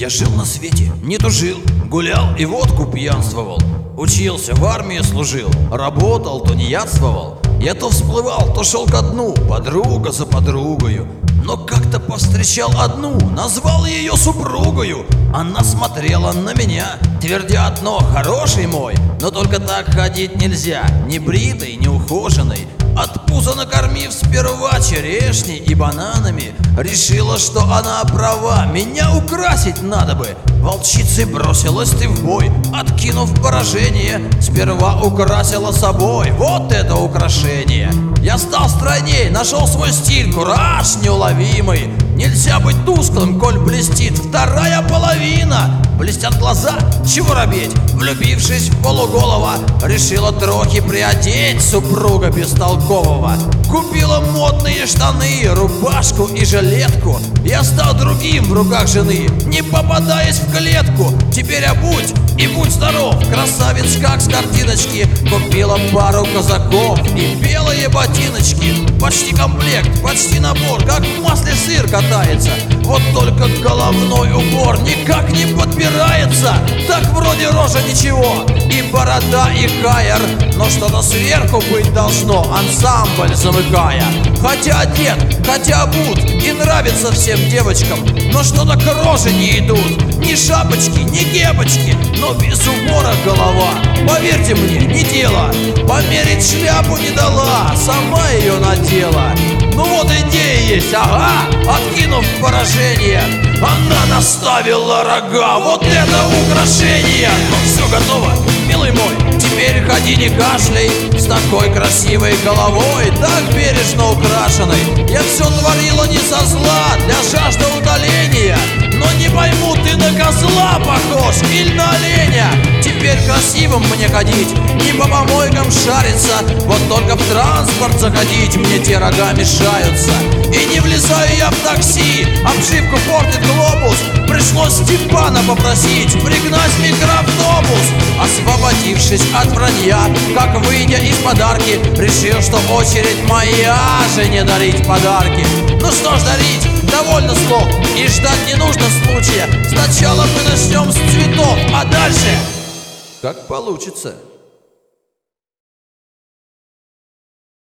Я жил на свете, не тужил, гулял и водку пьянствовал. Учился, в армии служил, работал, то неядствовал. Я то всплывал, то шел ко дну, подруга за подругою. Но как-то повстречал одну, назвал ее супругою. Она смотрела на меня, твердя одно: хороший мой, но только так ходить нельзя, не бритый, не ухоженный. От пуза накормив сперва черешней и бананами, решила, что она права, меня украсить надо бы. Волчицей бросилась ты в бой, откинув поражение, сперва украсила собой. Вот это украшение! Я стал стройней, нашел свой стиль, кураж неуловимый. Нельзя быть тусклым, коль блестит вторая половина. Блестят глаза, чего робеть? Влюбившись в полуголова, решила трохи приодеть супруга бестолкового. Купила модные штаны, рубашку и жилетку. Я стал другим в руках жены, не попадаясь в клетку. Теперь обуть и будь здоров, красавец как с картиночки. Купила пару казаков и белые ботиночки. Почти комплект, почти набор, как в масле сыр катается. Вот только головной убор никак не подбирается. Так вроде рожа ничего, и борода, и кайер, но что-то сверху быть должно, ансамбль замыкая. Хотя одет, хотя обут, и нравится всем девочкам, но что-то к роже не идут. Ни шапочки, ни кепочки, но без убора голова. Поверьте мне, не дело. Померить шляпу не дала, сама ее надела. Ну вот идея есть, ага, откинув поражение, она наставила рога, вот это украшение. Все готово, милый мой, теперь ходи не кашляй, с такой красивой головой, так бережно украшенной. Я все творила не со зла, для жажды удаления, но не пойму, ты на козла похож или на оленя. Теперь красивым мне ходить, не по помойкам шариться, вот только в транспорт заходить мне те рога мешаются. И не влезаю я в такси, обшивку портит глобус. Пришлось Степана попросить пригнать микроавтобус. Освободившись от вранья, как выйдя из подарки, решил, что очередь моя жене дарить подарки. Ну что ж дарить, довольно слов, и ждать не нужно случая. Сначала мы начнем с цветов, а дальше как получится.